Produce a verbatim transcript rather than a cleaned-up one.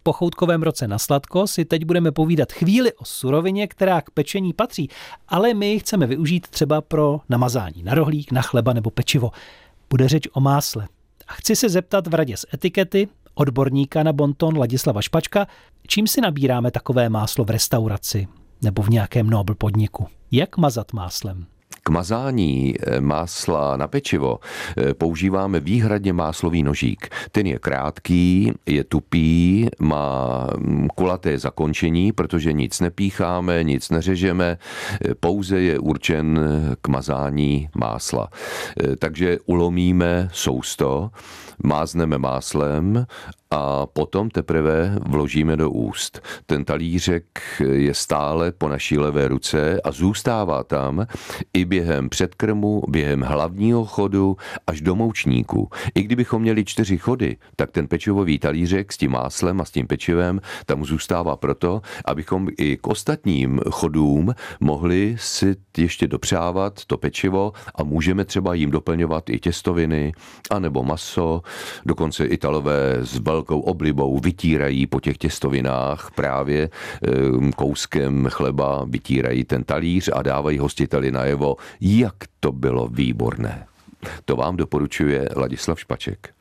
pochoutkovém roce na sladko si teď budeme povídat chvíli o surovině, která k pečení patří, ale my ji chceme využít třeba pro namazání na rohlík, na chleba nebo pečivo. Bude řeč o másle. A chci se zeptat v radě z etikety odborníka na bonton Ladislava Špačka, čím si nabíráme takové máslo v restauraci nebo v nějakém nobl podniku. Jak mazat máslem? K mazání másla na pečivo používáme výhradně máslový nožík. Ten je krátký, je tupý, má kulaté zakončení, protože nic nepícháme, nic neřežeme, pouze je určen k mazání másla. Takže ulomíme sousto, mázneme máslem a potom teprve vložíme do úst. Ten talířek je stále po naší levé ruce a zůstává tam i během předkrmu, během hlavního chodu až do moučníku. I kdybychom měli čtyři chody, tak ten pečivový talířek s tím máslem a s tím pečivem tam zůstává proto, abychom i k ostatním chodům mohli si ještě dopřávat to pečivo a můžeme třeba jim doplňovat i těstoviny, anebo maso, dokonce Italové s velkou oblibou vytírají po těch těstovinách právě kouskem chleba, vytírají ten talíř a dávají hostiteli najevo, jak to bylo výborné. To vám doporučuje Ladislav Špaček.